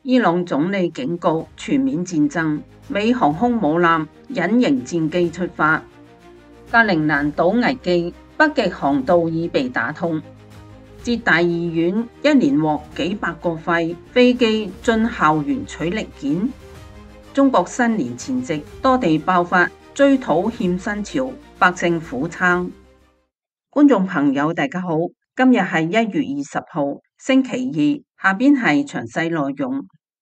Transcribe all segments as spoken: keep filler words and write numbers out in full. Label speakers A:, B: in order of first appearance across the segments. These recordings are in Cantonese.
A: 伊朗總理警告全面戰爭，美航空母艦隱形戰機出發。格陵蘭島危機，北極航道已被打通。浙大醫院一連獲幾百個肺，飛機進校園取零件。中國新年前夕，多地爆發追討欠薪潮，百姓苦撐。觀眾朋友大家好，今日係一月二十號星期二，下邊係詳細內容。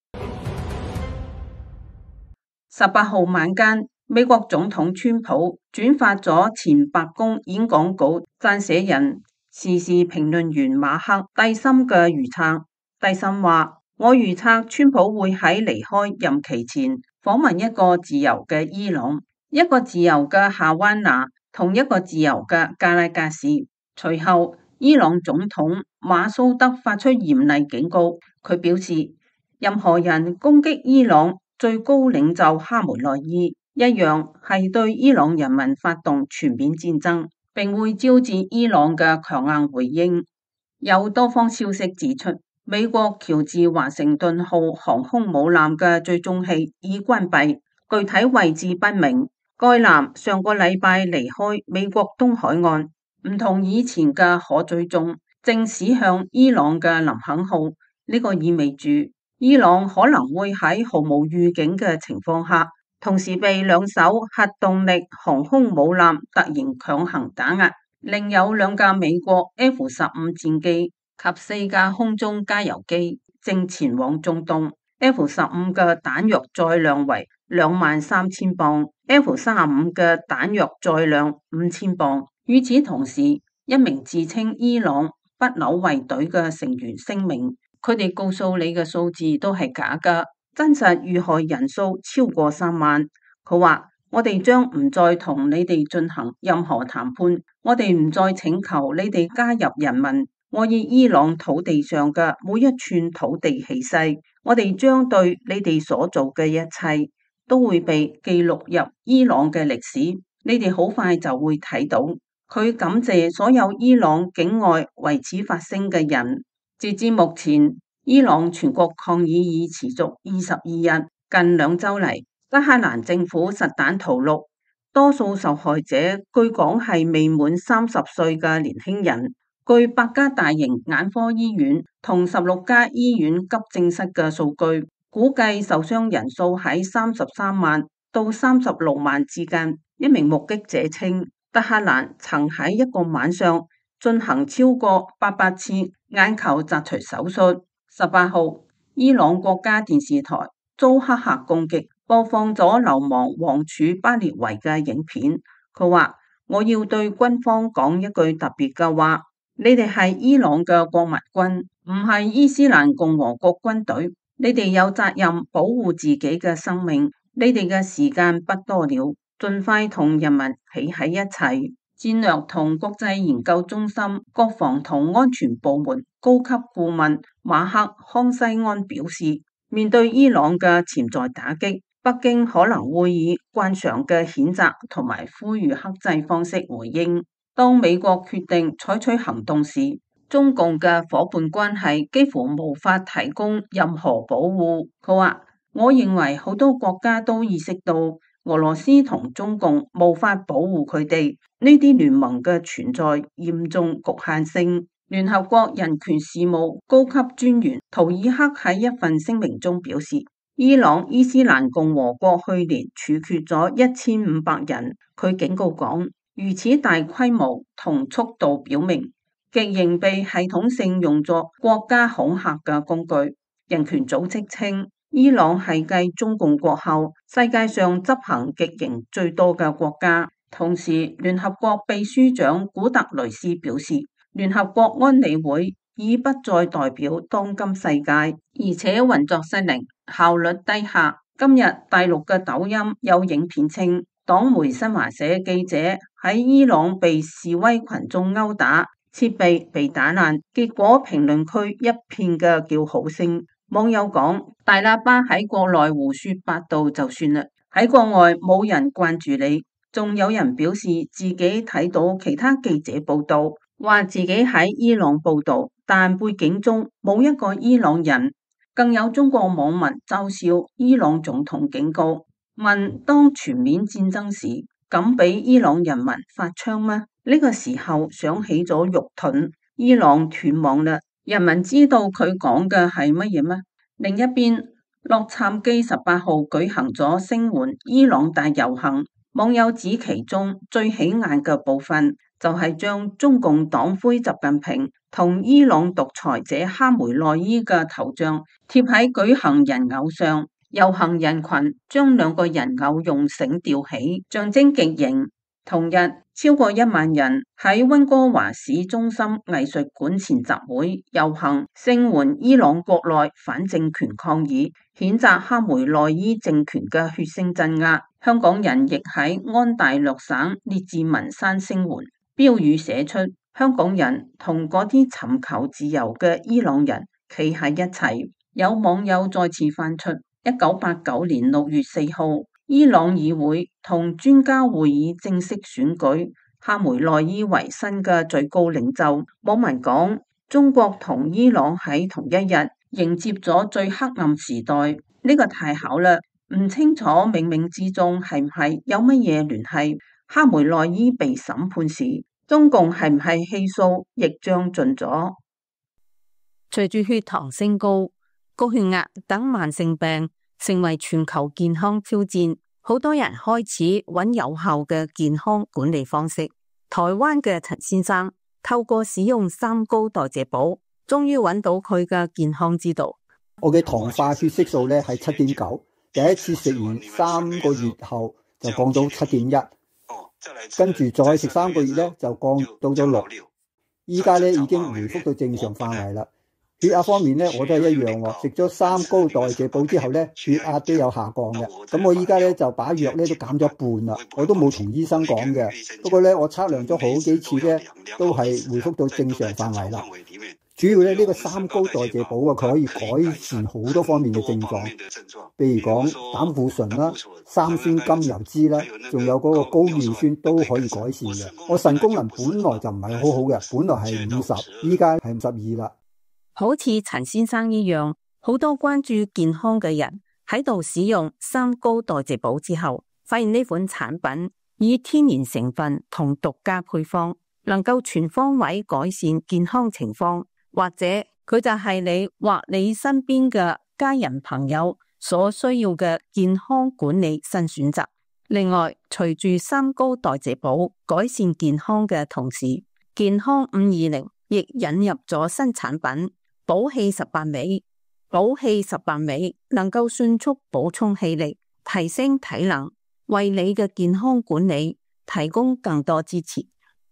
A: 十八號晚間，美國總統川普轉發咗前白宮演講稿撰寫人、時事評論員馬克蒂森嘅預測。蒂森話：我預測川普會喺離開任期前訪問一個自由嘅伊朗，一個自由嘅夏灣拿，同一個自由嘅加拉加斯。隨後，伊朗總統馬蘇德發出嚴厲警告，佢表示，任何人攻擊伊朗最高領袖哈梅內伊，一樣係對伊朗人民發動全面戰爭，並會招致伊朗嘅強硬回應。有多方消息指出，美國喬治華盛頓號航空母艦嘅追蹤器已關閉，具體位置不明。該艦上個禮拜離開美國東海岸，唔同以前嘅可追蹤，正駛向伊朗嘅林肯號。呢個意味住伊朗可能會喺毫無預警嘅情況下，同時被兩艘核動力航空母艦突然強行打壓。另有兩架美國 F 十五戰機及四架空中加油機正前往中東。F 十五嘅彈藥載量為兩萬三千磅，F 三十五嘅彈藥載量五千磅。與此同時，一名自稱伊朗不朽衛隊嘅成員聲明，佢哋告訴你嘅數字都係假㗎，真實遇害人數超過三萬。佢話：我哋將唔再同你哋進行任何談判，我哋唔再請求你哋加入人民。我以伊朗土地上嘅每一寸土地起誓，我哋將對你哋所做嘅一切都會被記錄入伊朗嘅歷史。你哋好快就會睇到。佢感謝所有伊朗境外為此發聲嘅人。截至目前，伊朗全國抗議已持續二十二日，近兩週嚟，德黑蘭政府實彈屠戮，多數受害者據講係未滿三十歲嘅年輕人。據八家大型眼科醫院同十六家醫院急症室嘅數據，估計受傷人數喺三十三萬到三十六萬之間。一名目擊者稱，德黑蘭曾喺一個晚上進行超過八百次眼球摘除手術。十八號，伊朗國家電視台遭黑客攻擊，播放咗流亡王儲巴列維嘅影片。佢話：我要對軍方講一句特別嘅話。你哋係伊朗嘅國民軍，唔係伊斯蘭共和國軍隊。你哋有責任保護自己嘅生命。你哋嘅時間不多了，盡快同人民企喺一齊。戰略同國際研究中心國防同安全部門高級顧問馬克康西安表示，面對伊朗嘅潛在打擊，北京可能會以慣常嘅譴責同埋呼籲克制方式回應。當美國決定採取行動時，中共嘅夥伴關係幾乎無法提供任何保護。佢話：我認為好多國家都意識到俄羅斯同中共無法保護佢哋，呢啲聯盟嘅存在嚴重局限性。聯合國人權事務高級專員圖爾克喺一份聲明中表示，伊朗伊斯蘭共和國去年處決咗一千五百人。佢警告講，如此大規模同速度表明，極刑被系統性用作國家恐嚇嘅工具。人權組織稱，伊朗係繼中共國後世界上執行極刑最多嘅國家。同時，聯合國秘書長古特雷斯表示，聯合國安理會已不再代表當今世界，而且運作失靈，效率低下。今日大陸嘅抖音有影片稱，黨媒新華社記者喺伊朗被示威群眾毆打，設備被打爛，結果評論區一片嘅叫好聲。網友講，大喇叭喺國內胡說八道就算啦，喺國外冇人關注你。仲有人表示自己睇到其他記者報道，話自己喺伊朗報道，但背景中冇一個伊朗人。 更有中國網民嘲笑伊朗總統警告，問當全面戰爭時，敢俾伊朗人民發槍嗎？呢個時候想起咗肉盾，伊朗斷網啦，人民知道佢講嘅係乜嘢咩？另一邊，洛杉磯十八號舉行咗聲援伊朗大遊行，網友指其中最起眼嘅部分就係將中共黨魁習近平同伊朗獨裁者哈梅內伊嘅頭像貼喺舉行人偶上，遊行人群將兩個人偶用繩吊起，象徵極刑。同日，超過一萬人喺溫哥華市中心藝術館前集會遊行，聲援伊朗國內反政權抗議，譴責哈梅內伊政權嘅血腥鎮壓。香港人亦喺安大略省列治文山聲援，標語寫出香港人同嗰啲尋求自由嘅伊朗人企喺一齊。有網友再次翻出一九八九年六月四號，伊朗議會同專家會議正式選舉哈梅內伊為新嘅最高領袖。網民講，中國同伊朗喺同一日迎接咗最黑暗時代，呢個太巧啦，唔清楚冥冥之中係唔係有乜嘢聯繫。哈梅內伊被審判時，中共係唔係氣數亦將盡咗。
B: 隨住血糖升高、高血壓等慢性病成為全球健康挑戰，好多人開始揾有效嘅健康管理方式。台灣嘅陳先生透過使用三高代謝寶，終於揾到佢嘅健康之道。
C: 我嘅糖化血色素咧係七點九，第一次食完三個月後就降到七點一，跟住再食三個月咧就降到咗六，依家咧已經回復到正常範圍啦。血壓方面咧，我都係一樣喎。食咗三高代謝寶之後咧，血壓都有下降嘅。咁我依家咧就把藥咧都減咗一半啦。我都冇同醫生講嘅，不過咧我測量咗好幾次咧，都係回復到正常範圍啦。主要咧呢個三高代謝寶啊，佢可以改善好多方面嘅症狀，譬如講膽固醇啦、三酸甘油酯啦，仲有嗰個高尿酸都可以改善嘅。我腎功能本來就唔係好好嘅，本來係五十，依家係五十二啦。
B: 好似陳先生一樣，好多關注健康嘅人喺度使用三高代謝寶之後，發現呢款產品以天然成分同獨家配方，能夠全方位改善健康情況，或者佢就係你或你身邊嘅家人朋友所需要嘅健康管理新選擇。另外，隨住三高代謝寶改善健康嘅同時，健康五二零亦引入咗新產品。寶氣十八味，寶氣十八味能夠迅速補充氣力，提升體能，為你嘅健康管理提供更多支持。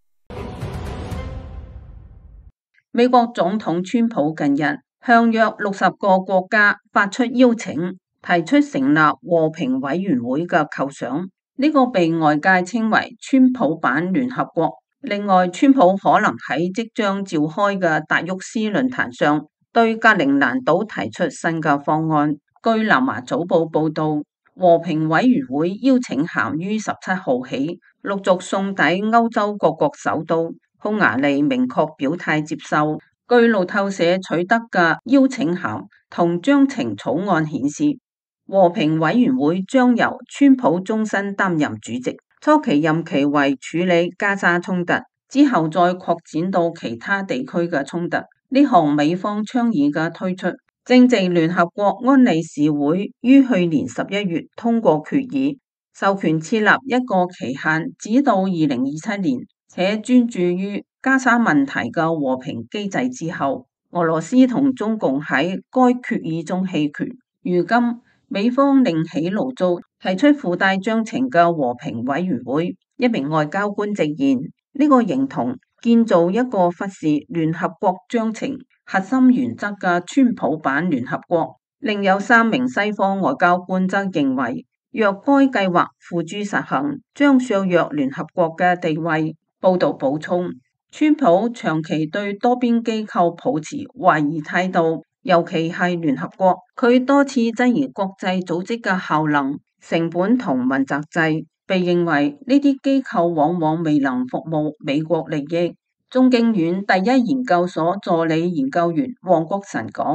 A: 美國總統川普近日向約六十個國家發出邀請，提出成立和平委員會嘅構想，呢個被外界稱為川普版聯合國。另外，川普可能喺即將召開嘅達沃斯論壇上，對格陵蘭島提出新嘅方案。據南華早報報道，和平委員會邀請函於十七號起陸續送抵歐洲各國首都，匈牙利明確表態接受。據路透社取得嘅邀請函同章程草案顯示，和平委員會將由川普終身擔任主席。初期任期為處理加沙衝突，之後再擴展到其他地區嘅衝突。呢項美方倡議嘅推出，正值聯合國安理事會於去年十一月通過決議，授權設立一個期限直到二零二七年，且專注於加沙問題嘅和平機制之後，俄羅斯同中共喺該決議中棄權。如今美方另起爐灶，提出附帶章程嘅和平委員會。一名外交官直言，呢個認同建造一個忽視聯合國章程核心原則嘅川普版聯合國。另有三名西方外交官則認為，若該計劃付諸實行，將削弱聯合國嘅地位。報道補充，川普長期對多邊機構抱持懷疑態度，尤其係聯合國，佢多次質疑國際組織嘅效能、成本同問責制，被認為呢啲機構往往未能服務美國利益。中經院第一研究所助理研究員黃國臣講，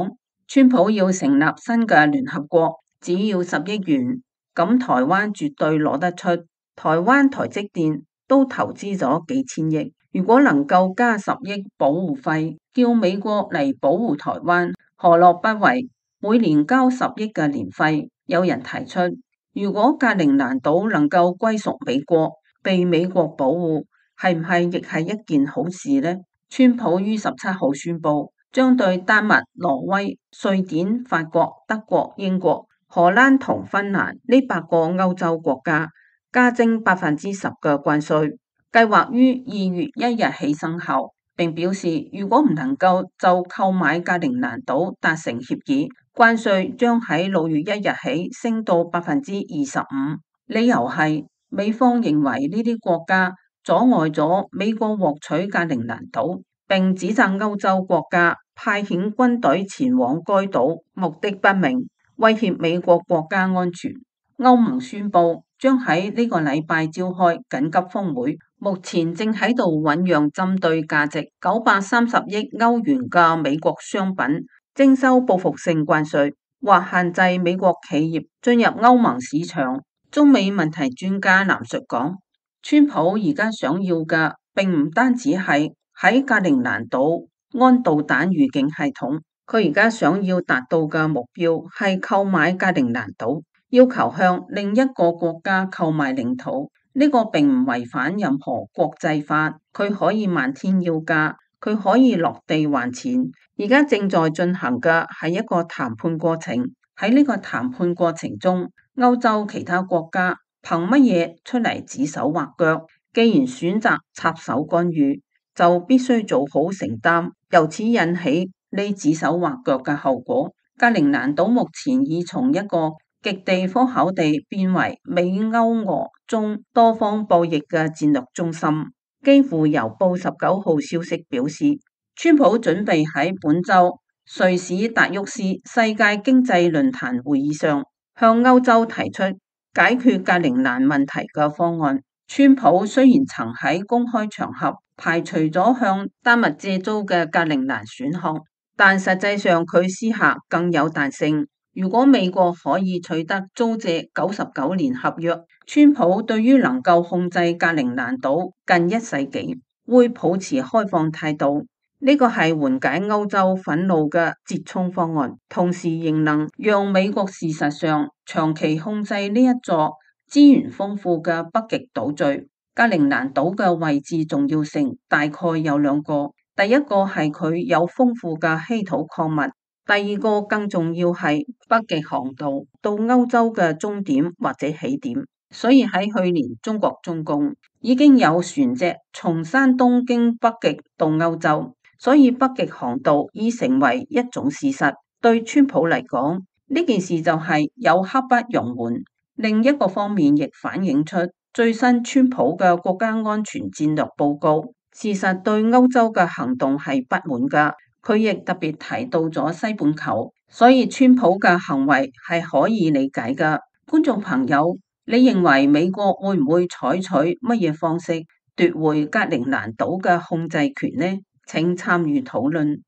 A: 川普要成立新嘅聯合國，只要十億元，咁台灣絕對攞得出。台灣台積電都投資咗幾千億，如果能夠加十億保護費，叫美國嚟保護台灣，何樂不為？每年交十億嘅年費。有人提出，如果格陵蘭島能夠歸屬美國，被美國保護，係唔係亦係一件好事呢？川普於十七號宣布，將對丹麥、挪威、瑞典、法國、德國、英國、荷蘭同芬蘭呢八個歐洲國家加徵百分之十嘅關稅，計劃於二月一日起生效，並表示如果唔能夠就購買格陵蘭島達成協議，關稅將喺六月一日起升到百分之二十五。理由係美方認為呢啲國家阻礙咗美國獲取格陵蘭島，並指責歐洲國家派遣軍隊前往該島目的不明，威脅美國國家安全。歐盟宣布將喺呢個禮拜召開緊急峰會，目前正喺度醞釀針對價值九百三十億歐元嘅美國商品徵收報復性關稅，或限制美國企業進入歐盟市場。中美問題專家藍述講，川普而家想要嘅並唔單止係喺格陵蘭島安導彈預警系統，佢而家想要達到嘅目標係購買格陵蘭島，要求向另一個國家購買領土。呢個並唔違反任何國際法，佢可以漫天要價，佢可以落地還錢。而家正在進行嘅係一個談判過程，喺呢個談判過程中，歐洲其他國家憑乜嘢出嚟指手畫腳？既然選擇插手干預，就必須做好承擔，由此引起呢指手畫腳嘅後果。格陵蘭島目前已從一個極地科考地變為美歐俄中多方博弈嘅戰略中心。基輔郵報十九號消息表示，川普準備喺本週瑞士達沃斯世界經濟論壇會議上向歐洲提出解決格陵蘭問題嘅方案。川普雖然曾喺公開場合排除咗向丹麥借租嘅格陵蘭選項，但實際上佢私下更有彈性。如果美國可以取得租借九十九年合約，川普對於能夠控制格陵蘭島近一世紀會抱持開放態度。呢個係緩解歐洲憤怒嘅折衷方案，同時仍能讓美國事實上長期控制呢一座資源豐富嘅北極島嶼。格陵蘭島嘅位置重要性大概有兩個，第一個係佢有豐富嘅稀土礦物，第二個更重要係北極航道到歐洲嘅終點或者起點。所以喺去年中國中共已經有船隻從山東經北極到歐洲，所以北極航道已成為一種事實。對川普嚟講，呢件事就係有刻不容緩。另一個方面亦反映出最新川普嘅國家安全戰略報告，事實對歐洲嘅行動係不滿㗎。佢亦特別提到咗西半球，所以川普嘅行為係可以理解㗎。觀眾朋友，你認為美國會唔會採取乜嘢方式奪回格陵蘭島嘅控制權呢？請參與討論。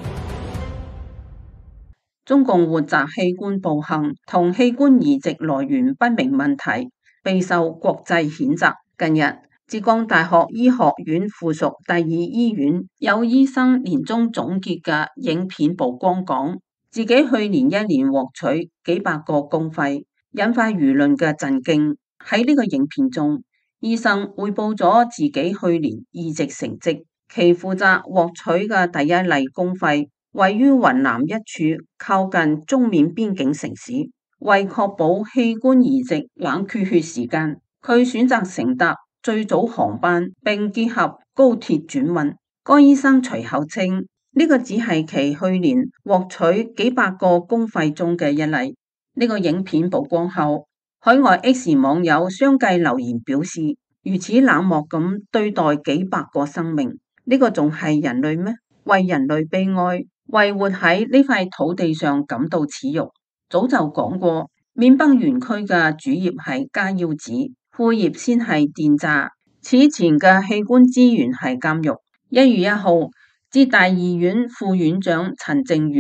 A: 中共活摘器官暴行同器官移植來源不明問題備受國際譴責。近日，浙江大學醫學院附屬第二醫院有醫生年終總結嘅影片曝光，講自己去年一年獲取幾百個公費，引發輿論嘅震驚。喺呢個影片中，醫生匯報咗自己去年移植成績，其負責獲取嘅第一例公費位於雲南一處靠近中緬邊境城市。為確保器官移植冷卻血時間，佢選擇乘搭最早航班，並結合高鐵轉運。該醫生隨後稱，呢個只係其去年獲取幾百個公費中嘅一例。呢個影片曝光後，海外 X 網友相繼留言表示，如此冷漠咁對待幾百個生命，呢個仲係人類咩？為人類悲哀，為活喺呢塊土地上感到恥辱。早就講過，緬北園區嘅主業係加腰子，副業先係電詐，此前嘅器官資源係監獄。一月一號，浙大醫院副院長陳靜瑜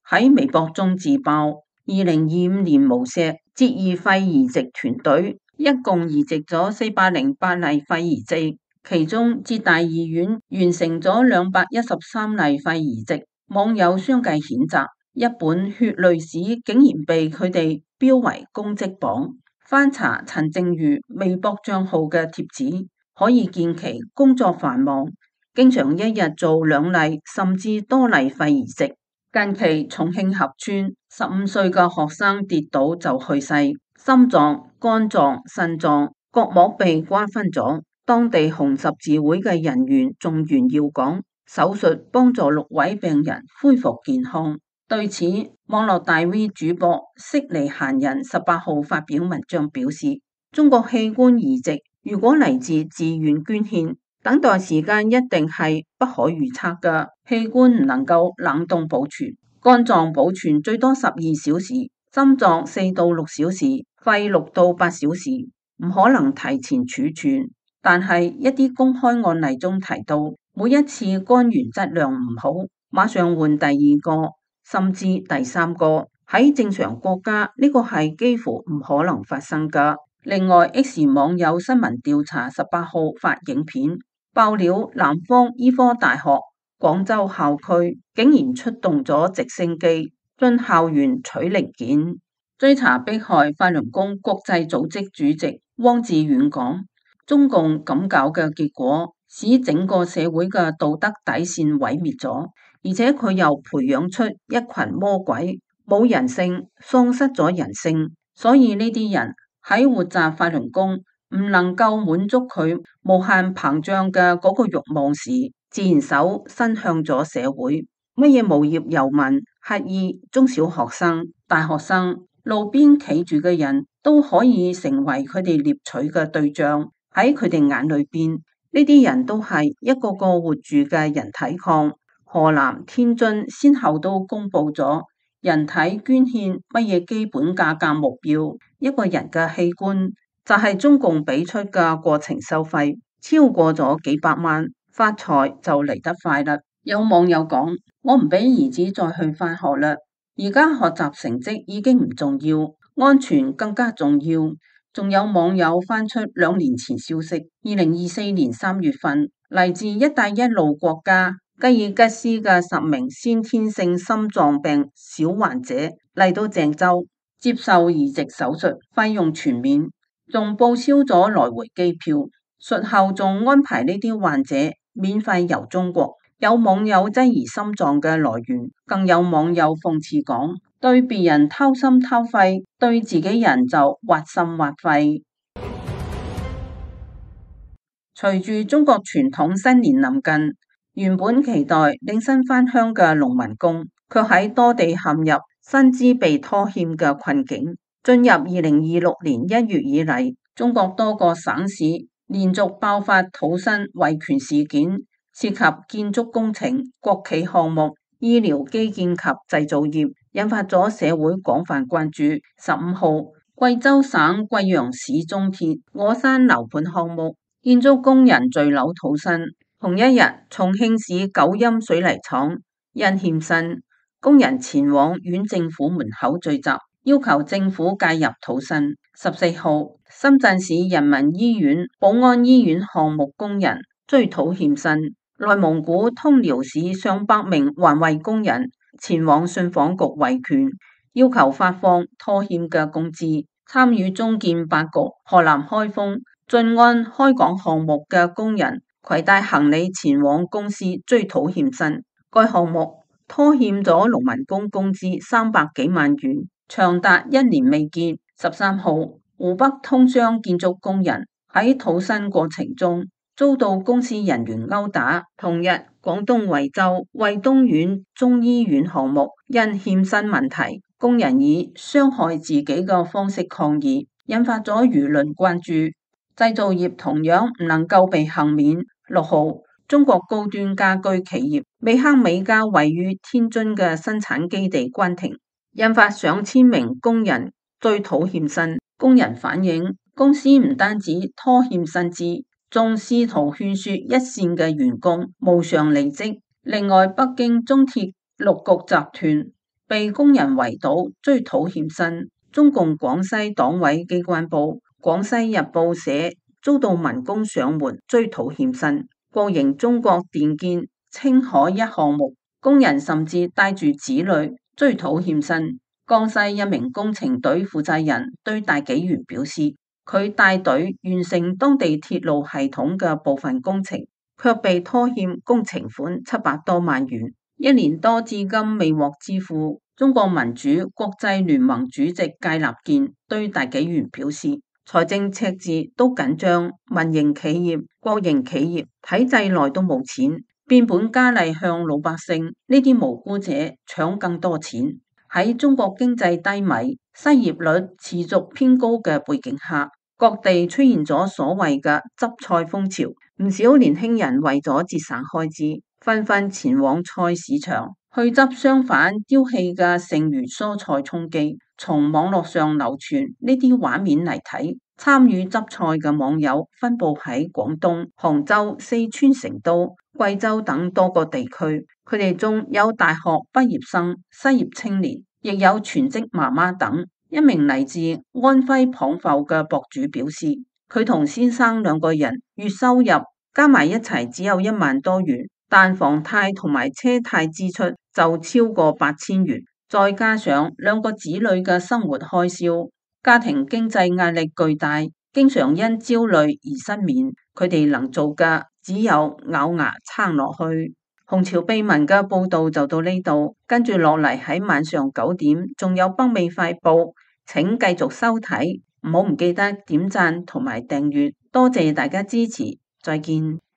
A: 喺微博中自爆，二零二五年無錫接二肺移植團隊一共移植咗四百零八例肺移植，其中浙大醫院完成咗兩百一十三例肺移植，網友相繼譴責，一本血淚史竟然被佢哋標為功績榜。翻查陳靜瑜微博賬號嘅貼紙，可以見其工作繁忙，經常一日做兩例甚至多例肺移植。近期重慶合村十五歲嘅學生跌倒就去世，心臟、肝臟、腎臟各膜被瓜分咗。當地紅十字會嘅人員仲炫耀講，手術幫助六位病人恢復健康。對此，網絡大 V 主播悉尼閒人十八號發表文章表示，中國器官移植如果嚟自自願捐獻，等待時間一定係不可預測嘅。器官唔能夠冷凍保存，肝臟保存最多十二小時，心臟四到六小時，肺六到八小時，唔可能提前儲存。但係一啲公開案例中提到，每一次肝源質量唔好，馬上換第二個，甚至第三個。喺正常國家，呢個係幾乎唔可能發生噶。另外 X 網友新聞調查十八號發影片爆料，南方醫科大學廣州校區竟然出動咗直升機進校園取零件。追查迫害法輪功國際組織主席汪志遠講，中共咁搞嘅結果使整個社會嘅道德底線毀滅咗，而且佢又培養出一群魔鬼，冇人性，喪失咗人性。所以呢啲人喺活摘法輪功唔能夠滿足佢無限膨脹嘅嗰個慾望時，自然手伸向咗社會。乜嘢無業遊民、乞兒、中小學生、大學生、路邊企住嘅人都可以成為佢哋獵取嘅對象。喺佢哋眼裏邊，呢啲人都係一個個活住嘅人體礦。河南、天津先後都公布咗人體捐獻乜嘢基本價格目標，一個人嘅器官就係中共俾出嘅過程收費，超過咗幾百萬，發財就嚟得快啦。有網友講，我唔俾兒子再去返學啦，而家學習成績已經唔重要，安全更加重要。仲有網友翻出兩年前消息，二零二四年三月份，嚟自一帶一路國家吉爾吉斯嘅十名先天性心臟病小患者嚟到鄭州接受移植手術，費用全免，仲報銷咗來回機票，術後仲安排呢啲患者免費遊中國。有網友質疑心臟嘅來源，更有網友諷刺講，對別人掏心掏肺，對自己人就挖心挖肺。隨住中國傳統新年臨近，原本期待領薪返鄉嘅農民工，卻喺多地陷入薪資被拖欠嘅困境。進入二零二六年一月以嚟，中國多個省市連續爆發土薪維權事件，涉及建築工程、國企項目、醫療基建及製造業，引發咗社會廣泛關注。十五號，貴州省貴陽市中鐵我山樓盤項目建築工人墜樓土薪。同一日，重慶市九陰水泥廠因欠薪，工人前往縣政府門口聚集，要求政府介入土薪。十四號，深圳市人民醫院寶安醫院項目工人追討欠薪。內蒙古通遼市上百名環衛工人前往信訪局維權，要求發放拖欠嘅工資。參與中建八局、河南開封、晉安開港項目嘅工人攜帶行李前往公司追討欠薪。該項目拖欠咗農民工工資三百幾萬元，長達一年未結。十三號，湖北通商建築工人喺討薪過程中遭到公司人員毆打。同日，廣東惠州惠東縣中醫院項目因欠薪問題，工人以傷害自己嘅方式抗議，引發咗輿論關注。製造業同樣唔能夠被幸免。六號，中國高端家居企業美克美家位於天津嘅生產基地關停，引發上千名工人追討欠薪。工人反映，公司唔單止拖欠薪資，仲試圖勸說一線嘅員工無償離職。另外，北京中鐵六局集團被工人圍堵追討欠薪。中共廣西黨委機關報《廣西日報》寫遭到民工上門追討欠薪。國營中國電建青海一項目，工人甚至帶住子女追討欠薪。江西一名工程隊負責人對大紀元表示，佢帶隊完成當地鐵路系統嘅部分工程，卻被拖欠工程款七百多萬元，一年多至今未獲支付。中國民主國際聯盟主席界立健對大紀元表示，財政赤字都緊張，民營企業、國營企業體制內都冇錢，變本加厲向老百姓呢啲無辜者搶更多錢。喺中國經濟低迷、失業率持續偏高嘅背景下，各地出現咗所謂嘅執菜風潮，唔少年輕人為咗節省開支，紛紛前往菜市場去執商販丟棄嘅剩餘蔬菜充飢。從網絡上流傳呢啲畫面嚟睇，參與執菜嘅網友分佈喺廣東、杭州、四川成都、貴州等多個地區，佢哋中有大學畢業生、失業青年，亦有全職媽媽等。一名嚟自安徽蚌埠嘅博主表示，佢同先生兩個人月收入加埋一齊只有一萬多元，但房貸同埋車貸支出就超過八千元，再加上兩個子女嘅生活開銷，家庭經濟壓力巨大，經常因焦慮而失眠。佢哋能做嘅只有咬牙撐落去。紅潮秘聞嘅報道就到呢度，跟住落嚟喺晚上九點仲有北美快報，請繼續收睇，唔好唔記得點讚同埋訂閱，多謝大家支持，再見。